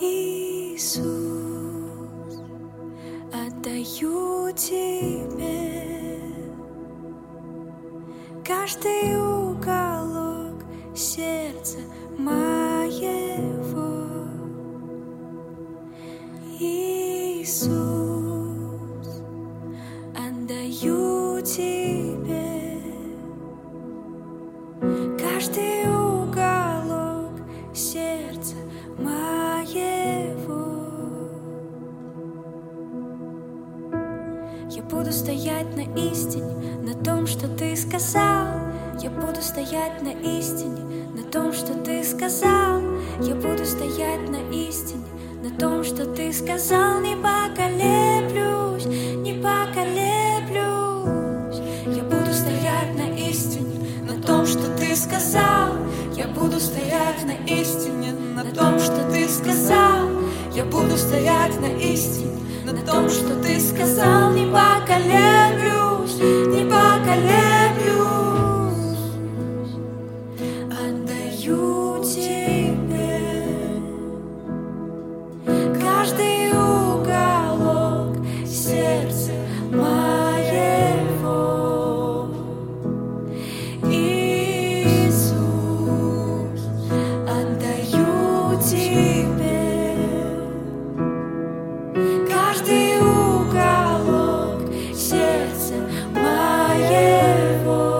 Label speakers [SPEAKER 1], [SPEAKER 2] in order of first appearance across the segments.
[SPEAKER 1] Иисус, отдаю Тебе каждый уголок сердца моего. Иисус, отдаю Тебе каждый уголок сердца моего. Я буду стоять на истине, на том, что Ты сказал. Я буду стоять на истине, на том, что Ты сказал. Я буду стоять на истине, на том, что Ты сказал. Не поколеблюсь, не поколеблюсь. Я буду стоять на истине, на том, что Ты сказал. Я буду стоять на истине, на том, что Ты сказал. Я буду стоять на истине, на том, что Ты сказал. Не поколеблюсь, не поколеблюсь. Отдаю Тебе каждый уголок сердца моего. Иисус, отдаю Тебе каждый уголок сердца моего.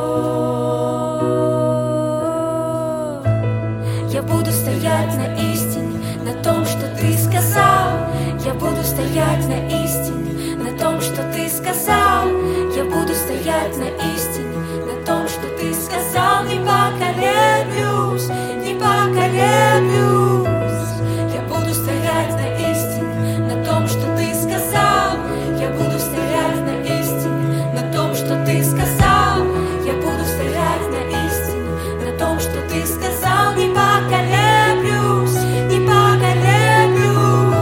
[SPEAKER 1] Я буду стоять на истине, на том, что Ты сказал. Я буду стоять на истине, на том, что Ты сказал. Я буду стоять на истине, на том, что Ты сказал. Не поколеблюсь, не поколеблюсь. Я буду стоять на истине, на том, что Ты сказал. Я буду стоять на истине, на том, что Ты сказал. Я буду стоять на истине, на том, что Ты сказал. Не поколеблюсь, не поколеблюсь.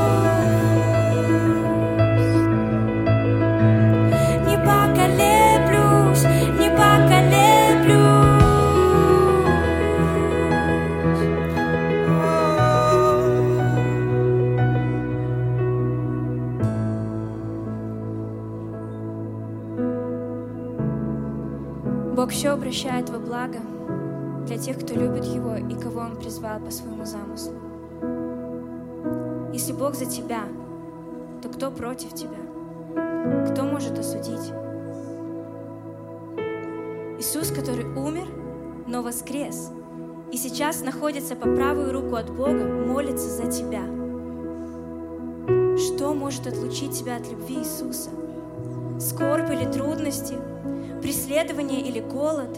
[SPEAKER 1] Не поколеблюсь, не поколеблюсь.
[SPEAKER 2] Бог все обращает во благо для тех, кто любит Его и кого Он призвал по своему замыслу. Если Бог за тебя, то кто против тебя? Кто может осудить? Иисус, который умер, но воскрес, и сейчас находится по правую руку от Бога, молится за тебя. Что может отлучить тебя от любви Иисуса? Скорбь или трудности? Преследование или голод?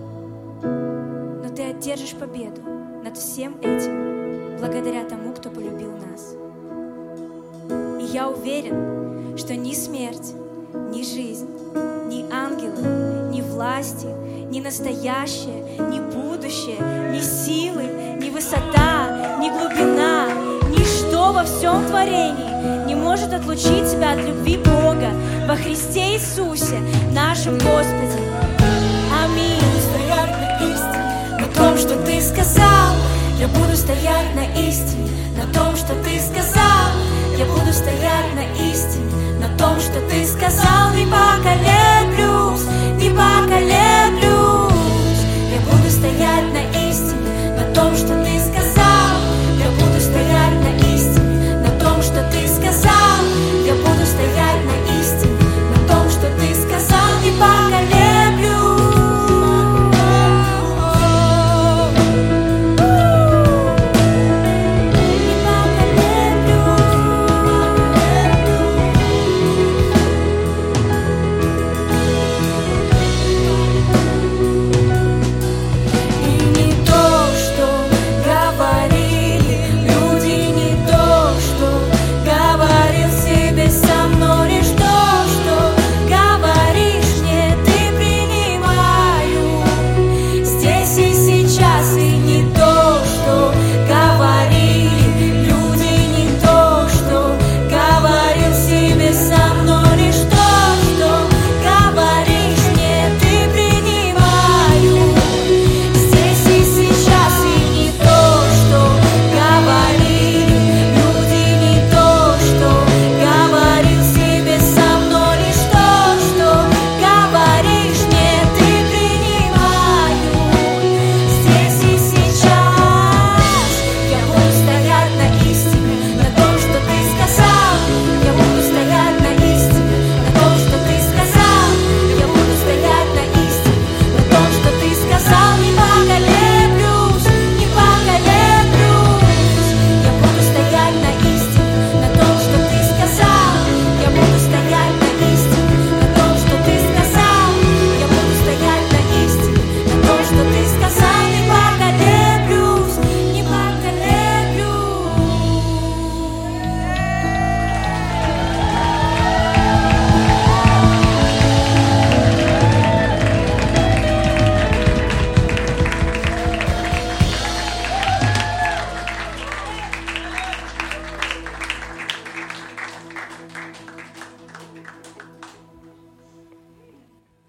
[SPEAKER 2] Но ты одержишь победу над всем этим благодаря тому, кто полюбил нас. И я уверен, что ни смерть, ни жизнь, ни ангелы, ни власти, ни настоящее, ни будущее, ни силы, ни высота, ни глубина, ничто во всем творении не может отлучить тебя от любви Бога во Христе Иисусе, нашем Господе. Аминь.
[SPEAKER 1] Стоять на истине, на том, что Ты сказал. Я буду стоять на истине, на том, что Ты сказал. Я буду стоять на истине, на том, что Ты сказал. Не поколеблюсь, не поколеблюсь. Я буду стоять на